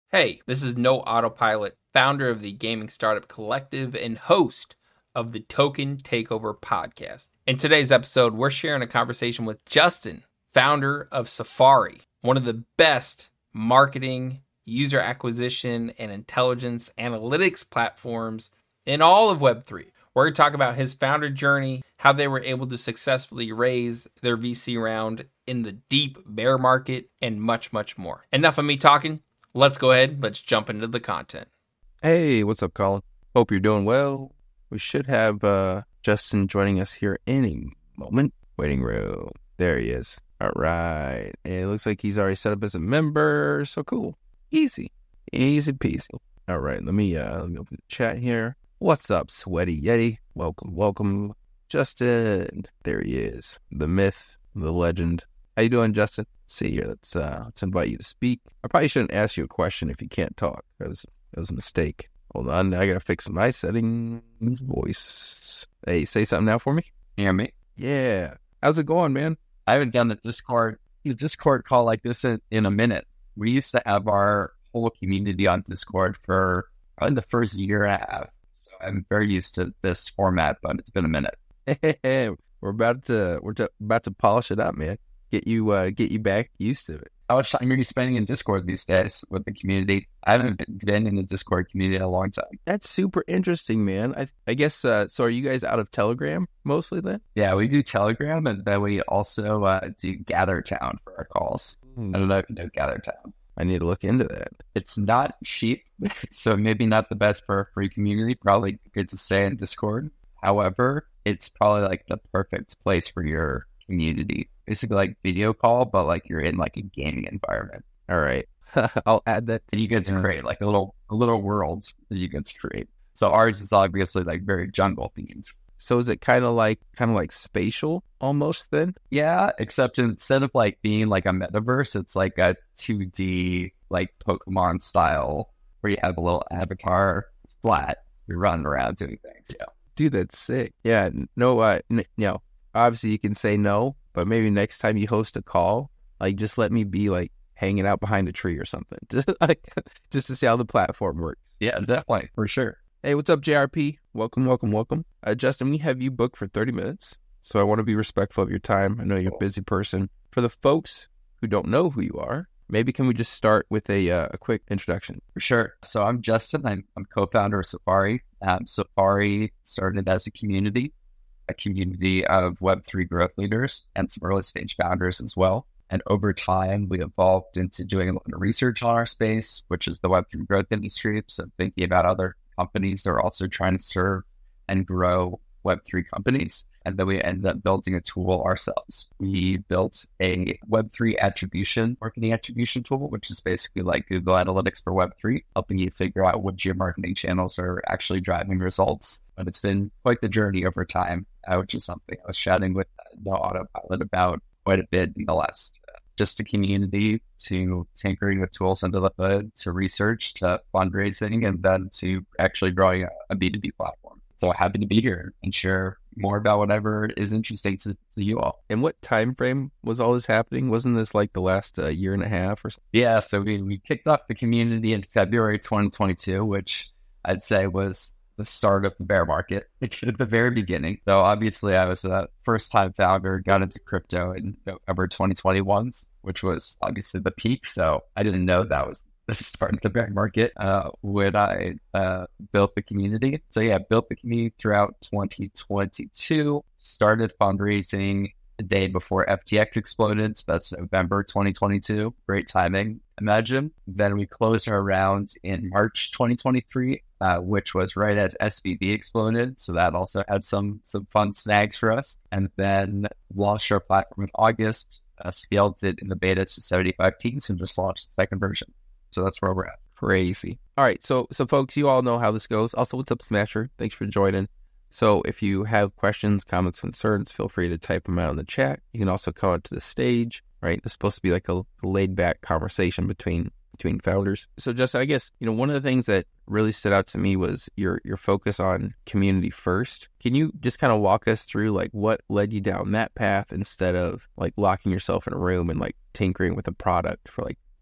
Hey, this is No Autopilot, founder of the Gaming Startup Collective and host of the Token Takeover podcast. In today's episode, we're sharing a conversation with Justin, founder of Safari, one of the best marketing, user acquisition, and intelligence analytics platforms in all of Web3. We're going to talk about his founder journey, how they were able to successfully raise their VC round in the deep bear market, and much, much more. Enough of me talking. Let's go ahead. Let's jump into the content. Hey, what's up, Colin? Hope you're doing well. We should have Justin joining us here any moment. Waiting room. There he is. All right. It looks like he's already set up as a member. So cool. Easy peasy. All right. Let me open the chat here. What's up, Sweaty Yeti? Welcome, Justin. There he is. The myth, the legend. How you doing, Justin? See here. Let's invite you to speak. I probably shouldn't ask you a question if you can't talk. That was a mistake. Hold on, I gotta fix my settings. Voice. Hey, say something now for me. You hear me? Yeah. How's it going, man? I haven't done a Discord call like this in a minute. We used to have our whole community on Discord for probably the first year and a half. So I'm very used to this format, but it's been a minute. We're about to polish it up, man. Get you back used to it. How much time are you spending in Discord these days with the community? I haven't been in the Discord community in a long time. That's super interesting, man. I guess, so are you guys out of Telegram mostly then? Yeah, we do Telegram, and then we also do GatherTown for our calls. I don't know if you know GatherTown. I need to look into that. It's not cheap, so maybe not the best for a free community. Probably good to stay in Discord. However, it's probably like the perfect place for your community. Basically like video call, but like you're in like a gaming environment. All right. I'll add that. And you get to create like a little world that you get to create. So ours is obviously like very jungle themed. So is it kind of like spatial almost then? Yeah, except instead of like being like a metaverse, it's like a 2D like Pokemon style where you have a little avatar. It's flat. You're running around doing things. Yeah. Dude, that's sick. Yeah. No, obviously you can say no, but maybe next time you host a call, like just let me be like hanging out behind a tree or something. Just to see how the platform works. Yeah, definitely. For sure. Hey, what's up, JRP? Welcome. Justin, we have you booked for 30 minutes, so I want to be respectful of your time. I know you're a busy person. For the folks who don't know who you are, maybe can we just start with a quick introduction? For sure. So I'm Justin. I'm co-founder of Safari. Safari started as a community of Web3 growth leaders and some early stage founders as well. And over time, we evolved into doing a lot of research on our space, which is the Web3 growth industry. So thinking about other companies that are also trying to serve and grow Web3 companies. And then we ended up building a tool ourselves. We built a Web3 marketing attribution tool, which is basically like Google Analytics for Web3, helping you figure out which your marketing channels are actually driving results. But it's been quite the journey over time, which is something I was chatting with No Autopilot about quite a bit in the last, just a community to tinkering with tools under the hood, to research, to fundraising, and then to actually growing a B2B platform. So happy to be here and share more about whatever is interesting to you all. And what time frame was all this happening? Wasn't this like the last year and a half or something? Yeah, so we kicked off the community in February 2022, which I'd say was the start of the bear market at the very beginning. So obviously I was a first-time founder, got into crypto in November 2021, which was obviously the peak. So I didn't know that was the start of the bear market when I built the community. So yeah, built the community throughout 2022, started fundraising the day before FTX exploded. So that's November 2022. Great timing, imagine. Then we closed our round in March 2023, which was right as SVB exploded. So that also had some fun snags for us. And then launched our platform in August, scaled it in the beta to 75 teams, and just launched the second version. So that's where we're at. Crazy. All right. So folks, you all know how this goes. Also, what's up, Smasher? Thanks for joining. So if you have questions, comments, concerns, feel free to type them out in the chat. You can also come out to the stage, right? It's supposed to be like a laid back conversation between founders. So Justin, I guess, one of the things that really stood out to me was your focus on community first. Can you just kind of walk us through like what led you down that path instead of like locking yourself in a room and like tinkering with a product for like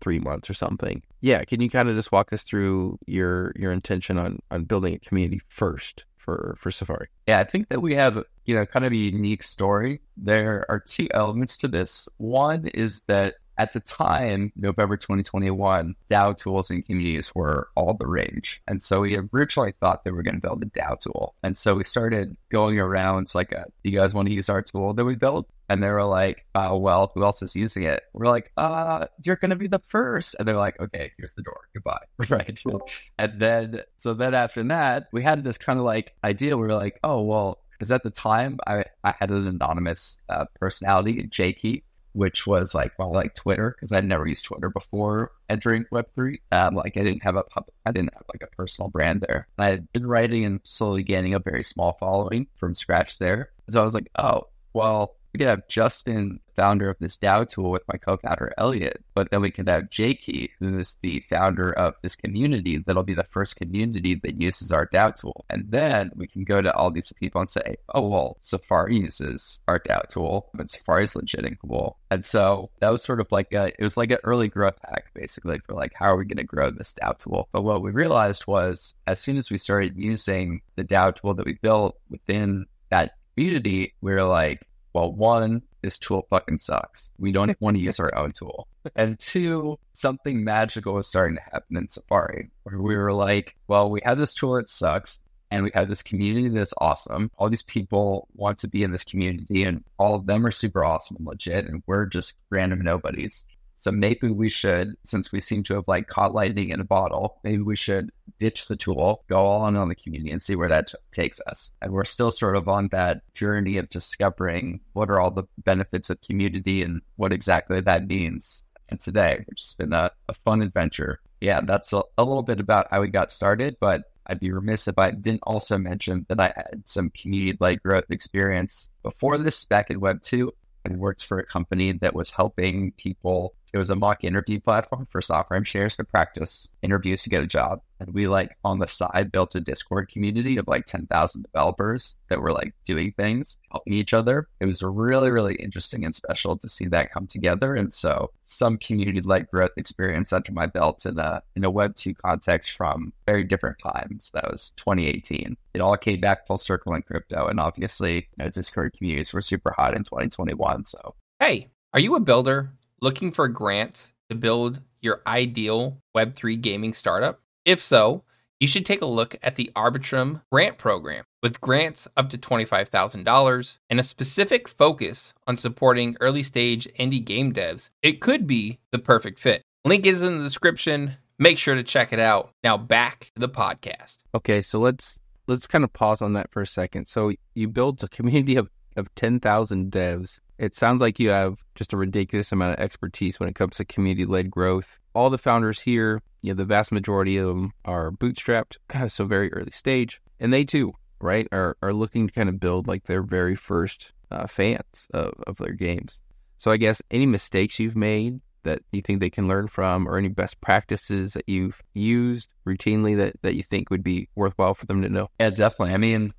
3 months or something. Yeah, can you kind of just walk us through your intention on building a community first for Safari? Yeah, I think that we have, kind of a unique story. There are two elements to this. One is that at the time, November 2021, DAO tools and communities were all the rage. And so we originally thought that we were going to build a DAO tool. And so we started going around, it's like, do you guys want to use our tool that we built? And they were like, well, who else is using it? We're like, you're going to be the first. And they're like, okay, here's the door. Goodbye. Right. And then after that, we had this kind of like idea. We were like, oh, well, because at the time I had an anonymous personality, Jakey, which was like Twitter, because I'd never used Twitter before entering Web3. I didn't have like a personal brand there. I had been writing and slowly gaining a very small following from scratch there. So I was like, oh, well, we could have Justin, founder of this DAO tool, with my co-founder Elliot, but then we could have Jakey, who is the founder of this community that'll be the first community that uses our DAO tool. And then we can go to all these people and say, oh, well, Safari uses our DAO tool, but Safari's legit and cool. And so that was sort of like it was like an early growth hack, basically, for like, how are we going to grow this DAO tool? But what we realized was, as soon as we started using the DAO tool that we built within that community, we were like, well, one, this tool fucking sucks. We don't want to use our own tool. And two, something magical was starting to happen in Safari, where we were like, well, we have this tool that sucks, and we have this community that's awesome. All these people want to be in this community, and all of them are super awesome and legit, and we're just random nobodies. So maybe we should, since we seem to have like caught lightning in a bottle, maybe we should ditch the tool, go all in on the community, and see where that takes us. And we're still sort of on that journey of discovering what are all the benefits of community and what exactly that means. And today, which has been a fun adventure. Yeah, that's a little bit about how we got started, but I'd be remiss if I didn't also mention that I had some community-led growth experience before this, back in Web 2. I worked for a company that was helping people. It was a mock interview platform for software engineers to practice interviews to get a job. And we on the side built a Discord community of 10,000 developers that were doing things, helping each other. It was really, really interesting and special to see that come together. And so some community-led growth experience under my belt in a Web 2 context from very different times. That was 2018. It all came back full circle in crypto. And obviously, Discord communities were super hot in 2021. So, hey, are you a builder looking for grants to build your ideal Web3 gaming startup? If so, you should take a look at the Arbitrum grant program. With grants up to $25,000 and a specific focus on supporting early stage indie game devs, it could be the perfect fit. Link is in the description. Make sure to check it out. Now back to the podcast. Okay, so let's kind of pause on that for a second. So you built a community of 10,000 devs. It sounds like you have just a ridiculous amount of expertise when it comes to community-led growth. All the founders here, the vast majority of them are bootstrapped, so very early stage. And they too, right, are looking to kind of build their very first fans of their games. So I guess any mistakes you've made that you think they can learn from, or any best practices that you've used routinely that you think would be worthwhile for them to know? Yeah, definitely. I mean,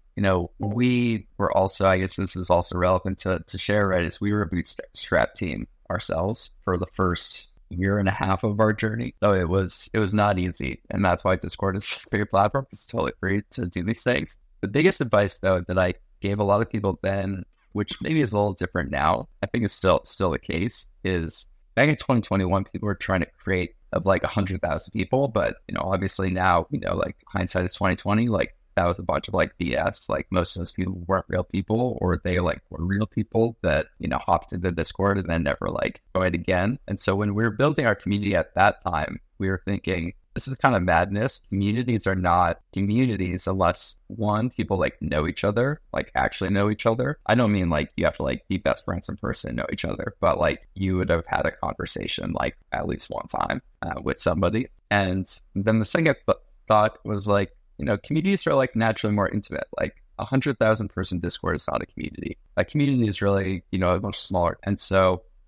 we were also, I guess this is also relevant to share, right, is we were a bootstrap team ourselves for the first year and a half of our journey. So it was not easy. And that's why Discord is a free platform. It's totally free to do these things. The biggest advice, though, that I gave a lot of people then, which maybe is a little different now, I think it's still the case, is back in 2021, people were trying to create of 100,000 people. But, obviously now, hindsight is 2020, that was a bunch of BS. Most of those people weren't real people, or they were real people that, hopped into Discord and then never joined again. And so when we were building our community at that time, we were thinking, this is kind of madness. Communities are not communities unless, one, people know each other, actually know each other. I don't mean you have to be best friends in person, know each other, but you would have had a conversation at least one time with somebody. And then the second thought was communities are naturally more intimate. 100,000 person Discord is not a community. A community is really, much smaller. And so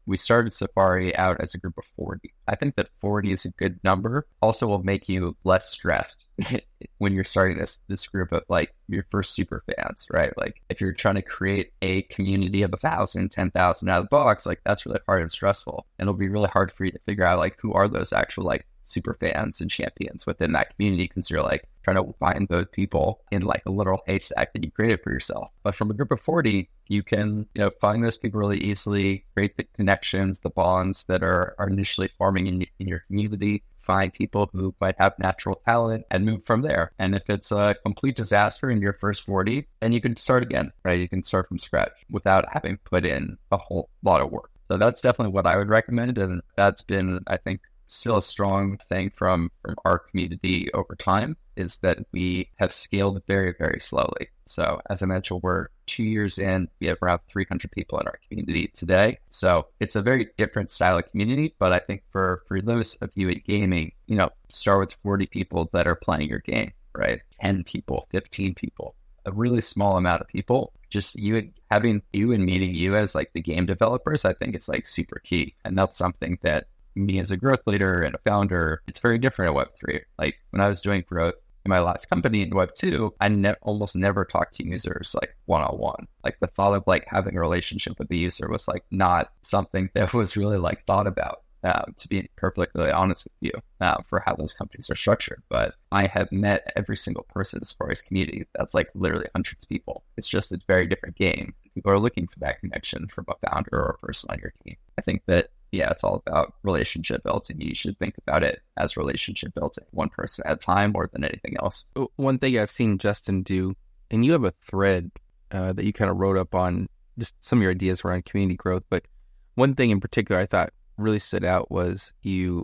we started Safari out as a group of 40. I think that 40 is a good number. Also will make you less stressed when you're starting this group of like your first super fans, right? Like if you're trying to create a community of 1,000, 10,000 out of the box, like that's really hard and stressful. And it'll be really hard for you to figure out like who are those actual like super fans and champions within that community, because you're like trying to find those people in like a literal haystack that you created for yourself. But from a group of 40, you can, find those people really easily, create the connections, the bonds that are initially forming in your community, find people who might have natural talent and move from there. And if it's a complete disaster in your first 40, then you can start again, right? You can start from scratch without having put in a whole lot of work. So that's definitely what I would recommend. And that's been, I think, still a strong thing from our community over time, is that we have scaled very, very slowly. So as I mentioned, we're 2 years in, we have around 300 people in our community today. So it's a very different style of community, but I think for those of you at gaming, start with 40 people that are playing your game, right? 10 people, 15 people, a really small amount of people. Just having you and meeting you as like the game developers, I think it's like super key. And that's something that me as a growth leader and a founder, it's very different at Web3. Like when I was doing growth in my last company in Web2, I almost never talked to users like one-on-one. Like the thought of like having a relationship with the user was like not something that was really like thought about, to be perfectly honest with you, for how those companies are structured. But I have met every single person as far as community. That's like literally hundreds of people. It's just a very different game. People are looking for that connection from a founder or a person on your team. I think that it's all about relationship building. You should think about it as relationship building, one person at a time more than anything else. One thing I've seen Justin do, and you have a thread that you kind of wrote up on just some of your ideas around community growth, but one thing in particular I thought really stood out was you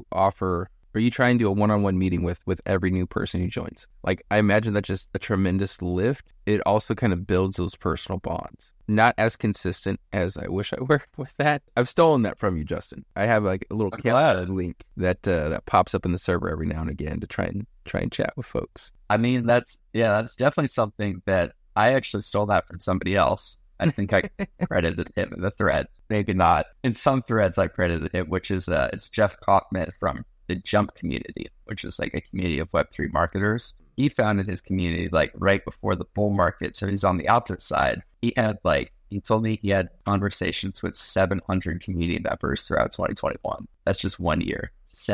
try and do a one-on-one meeting with every new person who joins. Like, I imagine that's just a tremendous lift. It also kind of builds those personal bonds. Not as consistent as I wish I were with that. I've stolen that from you, Justin. I have like a little calendar link that pops up in the server every now and again to try and chat with folks. I mean, that's definitely something that I actually stole that from somebody else. I think I credited him in the thread. Maybe not. In some threads I credited him, which is it's Jeff Kaufman from the Jump community, which is like a community of Web3 marketers. He founded his community like right before the bull market. So he's on the opposite side. He told me he had conversations with 700 community members throughout 2021. That's just 1 year,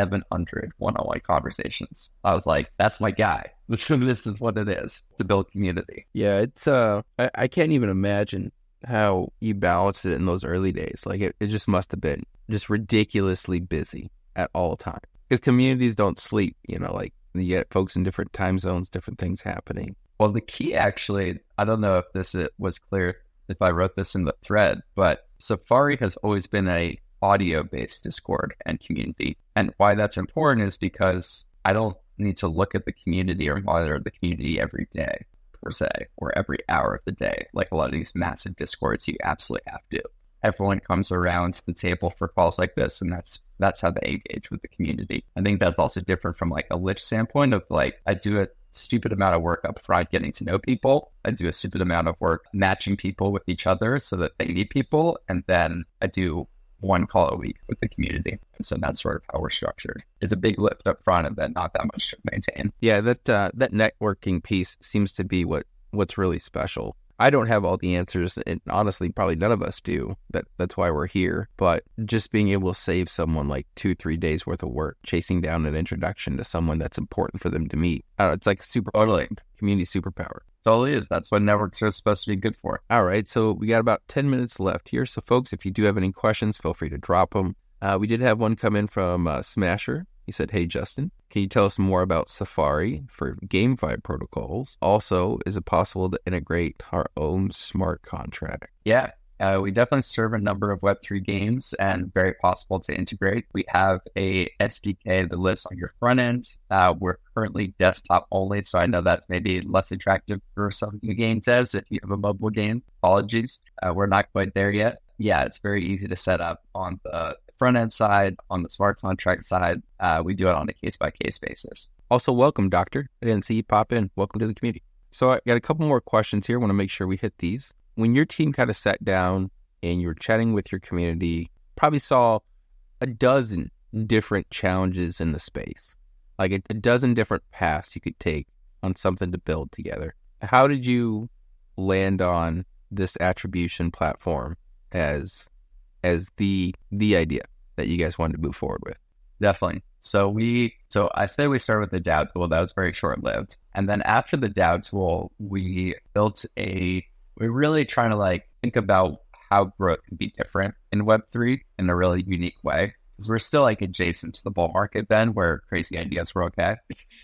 700 one-on-one conversations. I was like, that's my guy. This is what it is to build community. Yeah, it's I can't even imagine how you balanced it in those early days. Like it just must have been just ridiculously busy at all times. Because communities don't sleep, like you get folks in different time zones, different things happening. Well, the key actually, I don't know if this was clear if I wrote this in the thread, but Safari has always been a audio-based Discord and community. And why that's important is because I don't need to look at the community or monitor the community every day, per se, or every hour of the day. Like a lot of these massive Discords, you absolutely have to. Everyone comes around to the table for calls like this, and that's how they engage with the community. I think that's also different from like a Lich standpoint of like, I do a stupid amount of work up front getting to know people. I do a stupid amount of work matching people with each other so that they meet people, and then I do one call a week with the community. And so that's sort of how we're structured. It's a big lift up front and then not that much to maintain. Yeah, that networking piece seems to be what's really special. I don't have all the answers, and honestly, probably none of us do. That's why we're here. But just being able to save someone like 2-3 days worth of work, chasing down an introduction to someone that's important for them to meet. I don't know, it's like totally community superpower. Totally is. That's what networks are supposed to be good for. All right, so we got about 10 minutes left here. So folks, if you do have any questions, feel free to drop them. We did have one come in from Smasher. He said, "Hey, Justin, can you tell us more about Safari for GameFi protocols? Also, is it possible to integrate our own smart contract?" Yeah, we definitely serve a number of Web3 games and very possible to integrate. We have a SDK that lives on your front end. We're currently desktop only, so I know that's maybe less attractive for some of the game devs if you have a mobile game. Apologies. We're not quite there yet. Yeah, it's very easy to set up on the front end side, on the smart contract side. We do it on a case-by-case basis. Also, welcome, Doctor. I didn't see you pop in. Welcome to the community. So I got a couple more questions here. I want to make sure we hit these. When your team kind of sat down and you were chatting with your community probably saw a dozen different challenges in the space, like a dozen different paths you could take on something to build together. How did you land on this attribution platform as the idea that you guys wanted to move forward with? Definitely. So I say we started with the DAO tool. That was very short-lived. And then after the DAO tool, we're really trying to like think about how growth can be different in Web3 in a really unique way. Because we're still like adjacent to the bull market then, where crazy ideas were okay.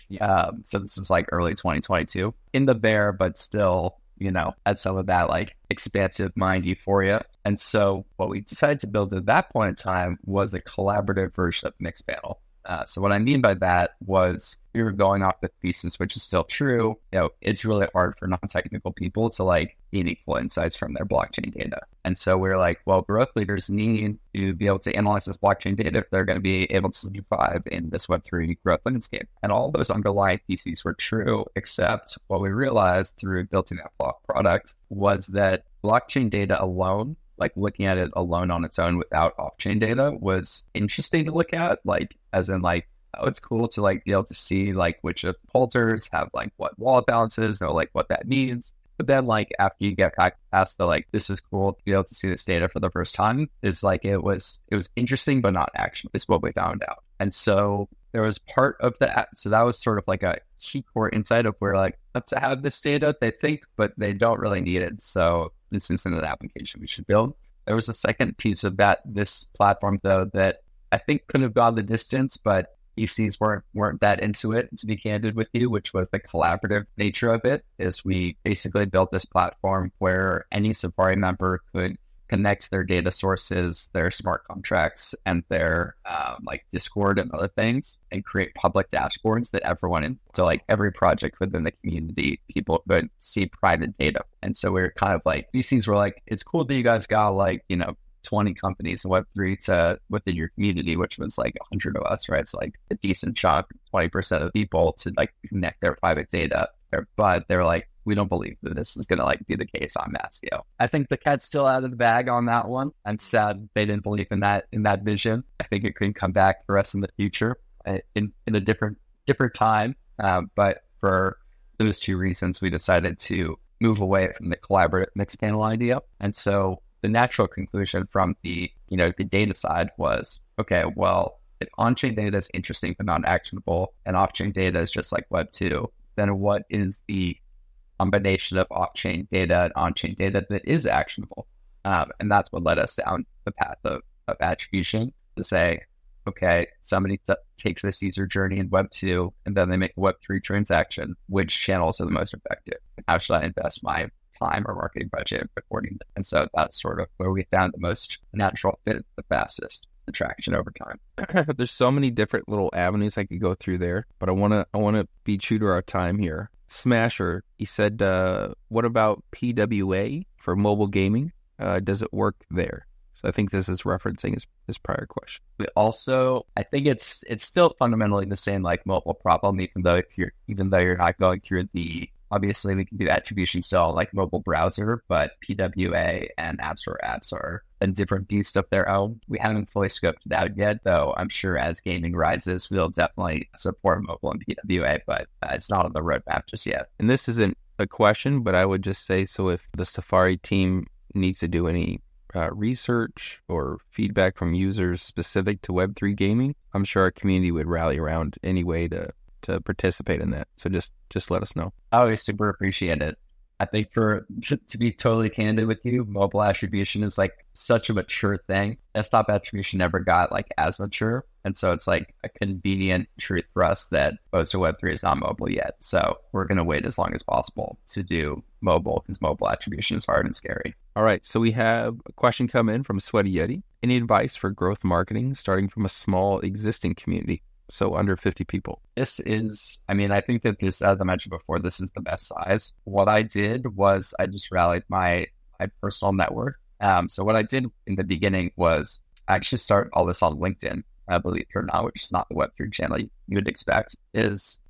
So this was like early 2022 in the bear, but still, had some of that like expansive mind euphoria. And so what we decided to build at that point in time was a collaborative version of Mixpanel. So what I mean by that was we were going off the thesis, which is still true. It's really hard for non-technical people to like meaningful insights from their blockchain data. And so we're like, well, growth leaders need to be able to analyze this blockchain data if they're going to be able to survive in this Web3 growth landscape. And all those underlying theses were true, except what we realized through building that product was that blockchain data alone, like looking at it alone on its own without off-chain data, was interesting to look at, like as in like, oh, it's cool to like be able to see like which of holders have like what wallet balances or like what that means. But then like after you get past the like, this is cool to be able to see this data for the first time, it's like it was interesting but not actionable is what we found out. And so there was part of that. So that was sort of like a key core insight of where like, let's have this data, they think, but they don't really need it. So this isn't an application we should build. There was a second piece of this platform though that I think could have gone the distance, but VCs weren't that into it, to be candid with you, which was the collaborative nature of it. Is we basically built this platform where any Safari member could connect their data sources, their smart contracts, and their like Discord and other things, and create public dashboards that everyone in, so like every project within the community, people could see private data. And so we're kind of like, VCs were like, it's cool that you guys got like, 20 companies in Web3 to within your community, which was like 100 of us, right? So like a decent chunk, 20% of people to like connect their private data there. But they're like, we don't believe that this is going to like be the case on mass scale. I think the cat's still out of the bag on that one. I'm sad they didn't believe in that vision. I think it could come back for us in the future in a different time. But for those two reasons, we decided to move away from the collaborative Mixpanel idea. And so the natural conclusion from the data side was, okay, well, if on-chain data is interesting but not actionable, and off-chain data is just like Web 2, then what is the combination of off-chain data and on-chain data that is actionable? And that's what led us down the path of attribution to say, okay, somebody takes this user journey in Web 2 and then they make a Web 3 transaction. Which channels are the most effective? How should I invest my time or marketing budget accordingly? And so that's sort of where we found the most natural fit, the fastest attraction over time. There's so many different little avenues I could go through there, but I want to be true to our time here. Smasher, he said, what about PWA for mobile gaming? Does it work there? So I think this is referencing his prior question. We also, I think it's still fundamentally the same like mobile problem, even though you're not going through obviously we can do attribution still like mobile browser, but PWA and App Store apps are a different beast of their own. We haven't fully scoped it out yet, though I'm sure as gaming rises, we'll definitely support mobile and PWA, but it's not on the roadmap just yet. And this isn't a question, but I would just say, so if the Safari team needs to do any research or feedback from users specific to Web3 gaming, I'm sure our community would rally around any way to participate in that. So just let us know. I always super appreciate it. I think to be totally candid with you, mobile attribution is like such a mature thing. Desktop attribution never got like as mature. And so it's like a convenient truth for us that most of Web3 is not mobile yet. So we're going to wait as long as possible to do mobile because mobile attribution is hard and scary. All right. So we have a question come in from Sweaty Yeti. Any advice for growth marketing starting from a small existing community? So under 50 people. This is, I think that this, as I mentioned before, this is the best size. What I did was I just rallied my personal network. So what I did in the beginning was I actually start all this on LinkedIn, I believe it or not, which is not the Web3 channel you would expect, is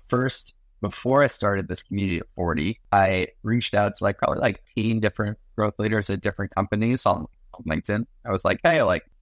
before I started this community of 40, I reached out to probably 10 different growth leaders at different companies on LinkedIn. I was like, hey,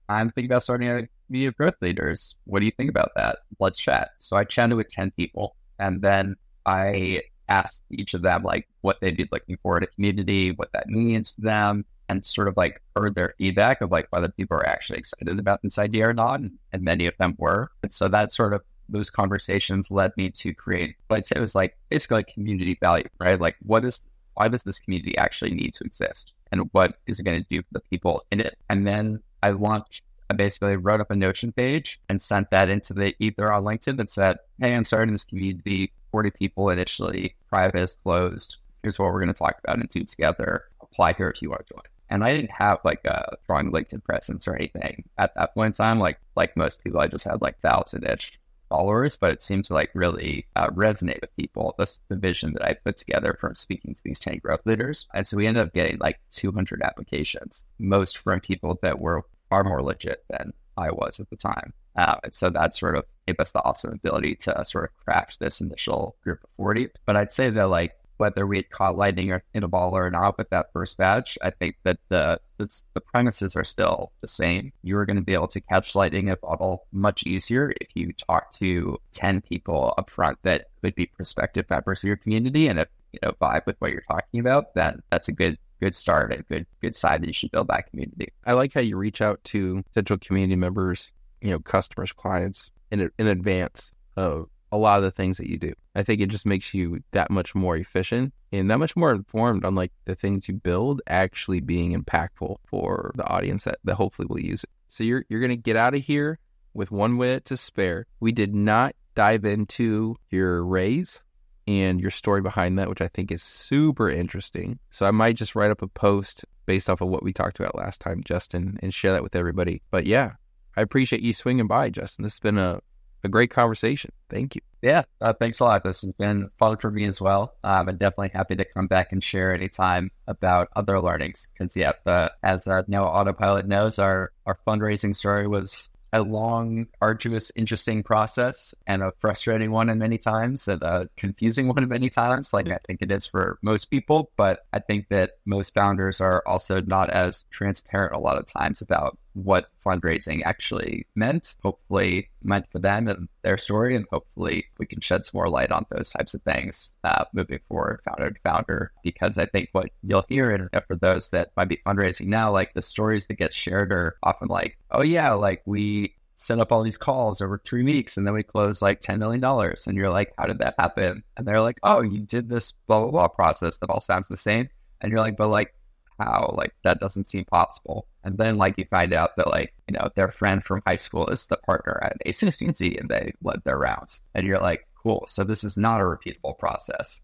I'm thinking about starting a community of growth leaders. What do you think about that? Let's chat. So I chatted with 10 people, and then I asked each of them like what they'd be looking for in a community, what that means to them, and sort of like heard their feedback of like whether people are actually excited about this idea or not. And many of them were. And so that sort of those conversations led me to create what I'd say was like basically like community value, right? Like why does this community actually need to exist? And what is it going to do for the people in it? And then I basically wrote up a Notion page and sent that into the ether on LinkedIn and said, hey, I'm starting this community, 40 people initially, private is closed. Here's what we're going to talk about and do together. Apply here if you want to join. And I didn't have like a strong LinkedIn presence or anything at that point in time. Like most people, I just had like 1,000-ish followers, but it seemed to like really resonate with people, the vision that I put together from speaking to these 10 growth leaders. And so we ended up getting like 200 applications, most from people that were far more legit than I was at the time. And so that sort of gave us the awesome ability to sort of craft this initial group of 40. But I'd say that like whether we had caught lightning in a bottle or not with that first batch, I think that the premises are still the same. You are going to be able to catch lightning in a bottle much easier if you talk to 10 people up front that could be prospective members of your community. And if vibe with what you're talking about, then that's a good start, a good side that you should build that community. I like how you reach out to potential community members, customers, clients in advance of a lot of the things that you do. I think it just makes you that much more efficient and that much more informed on like the things you build actually being impactful for the audience that hopefully will use it. So you're going to get out of here with 1 minute to spare. We did not dive into your raise and your story behind that, which I think is super interesting. So I might just write up a post based off of what we talked about last time, Justin, and share that with everybody. But yeah, I appreciate you swinging by, Justin. This has been a great conversation. Thank you. Yeah, thanks a lot. This has been fun for me as well. I'm definitely happy to come back and share anytime about other learnings. Because as now Autopilot knows, our fundraising story was a long, arduous, interesting process and a frustrating one in many times and a confusing one in many times, like I think it is for most people. But I think that most founders are also not as transparent a lot of times about what fundraising actually meant, hopefully meant for them and their story. And hopefully we can shed some more light on those types of things moving forward, founder to founder, because I think what you'll hear, and for those that might be fundraising now, like the stories that get shared are often like, oh yeah, like we set up all these calls over 3 weeks and then we closed like $10 million. And you're like, how did that happen? And they're like, oh, you did this blah, blah, blah process that all sounds the same. And you're like, but like, how? Like, that doesn't seem possible. And then like you find out that like, their friend from high school is the partner at A16Z and they led their rounds. And you're like, cool. So this is not a repeatable process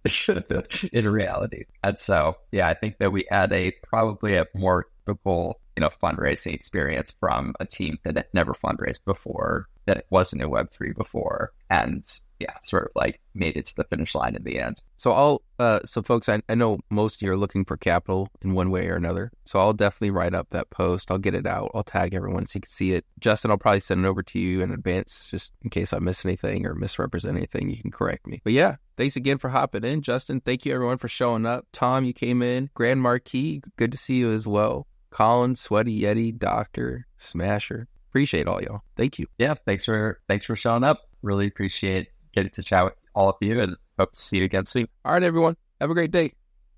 in reality. And so, yeah, I think that we had probably a more typical, fundraising experience from a team that had never fundraised before, that wasn't in Web3 before. And yeah, sort of like made it to the finish line in the end. So so folks, I know most of you are looking for capital in one way or another. So I'll definitely write up that post. I'll get it out. I'll tag everyone so you can see it. Justin, I'll probably send it over to you in advance, just in case I miss anything or misrepresent anything, you can correct me. But yeah, thanks again for hopping in, Justin. Thank you everyone for showing up. Tom, you came in. Grand Marquis, good to see you as well. Colin, Sweaty Yeti, Doctor, Smasher. Appreciate all y'all. Thank you. Yeah, thanks for showing up. Really appreciate getting to chat with all of you and hope to see you again soon. All right, everyone. Have a great day.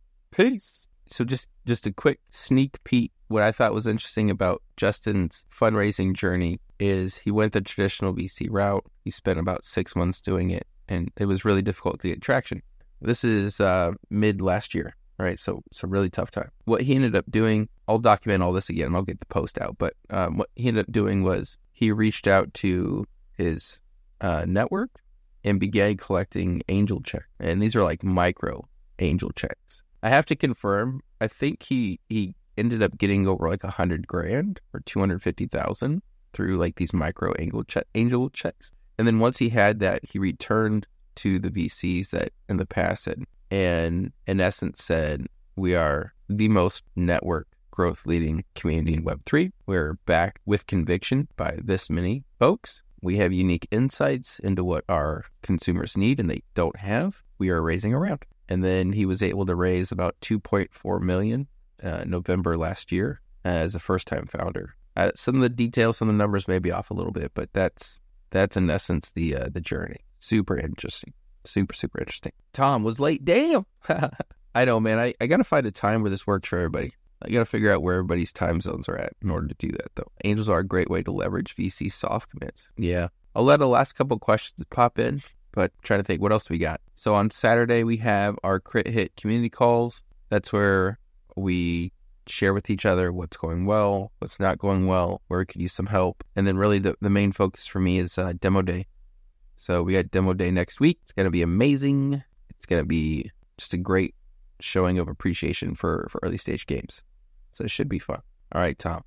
Peace. So just a quick sneak peek. What I thought was interesting about Justin's fundraising journey is he went the traditional VC route. He spent about 6 months doing it, and it was really difficult to get traction. This is mid last year, right? So it's a really tough time. What he ended up doing, I'll document all this again and I'll get the post out, but what he ended up doing was he reached out to his network and began collecting angel checks. And these are like micro angel checks. I have to confirm, I think he ended up getting over like $100,000 or $250,000 through like these micro angel checks. And then once he had that, he returned to the VCs that in the past had, and in essence said, we are the most network growth leading community in Web3. We're backed with conviction by this many folks. We have unique insights into what our consumers need and they don't have. We are raising a round. And then he was able to raise about $2.4 million November last year as a first-time founder. Some of the details, some of the numbers may be off a little bit, but that's in essence the journey. Super interesting. Super interesting. Tom was late. Damn. I know, man. I got to find a time where this works for everybody. I got to figure out where everybody's time zones are at in order to do that, though. Angels are a great way to leverage VC soft commits. Yeah. I'll let the last couple questions pop in, but trying to think what else we got. So on Saturday, we have our Crit Hit community calls. That's where we share with each other what's going well, what's not going well, where we could use some help. And then really the main focus for me is Demo Day. So we got Demo Day next week. It's going to be amazing. It's going to be just a great showing of appreciation for early stage games. So it should be fun. All right, Tom.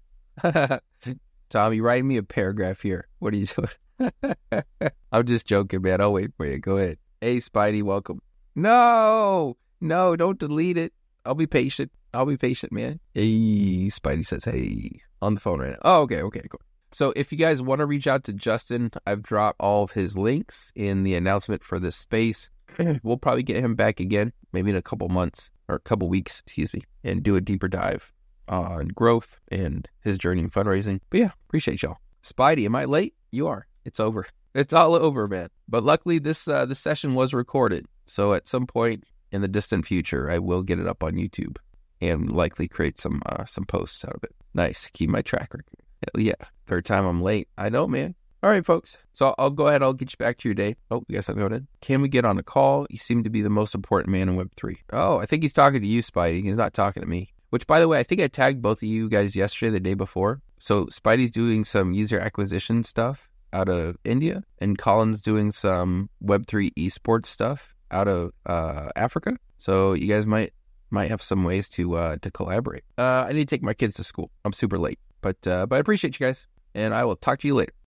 Tom, you writing me a paragraph here. What are you doing? I'm just joking, man. I'll wait for you. Go ahead. Hey, Spidey, welcome. No, don't delete it. I'll be patient, man. Hey, Spidey says, hey, on the phone right now. Oh, okay, cool. So if you guys want to reach out to Justin, I've dropped all of his links in the announcement for this space. We'll probably get him back again, maybe in a couple months, or a couple weeks, and do a deeper dive on growth and his journey in fundraising. But yeah, appreciate y'all. Spidey, am I late? You are. It's over. It's all over, man. But luckily, this session was recorded. So at some point in the distant future, I will get it up on YouTube and likely create some posts out of it. Nice. Keep my track record. Hell yeah. Third time I'm late. I know, man. All right, folks. So I'll go ahead. I'll get you back to your day. Oh, you guys are going in. Can we get on a call? You seem to be the most important man in Web3. Oh, I think he's talking to you, Spidey. He's not talking to me. Which, by the way, I think I tagged both of you guys yesterday, the day before. So Spidey's doing some user acquisition stuff out of India, and Colin's doing some Web3 esports stuff out of Africa. So you guys might have some ways to collaborate. I need to take my kids to school. I'm super late, but I appreciate you guys, and I will talk to you later.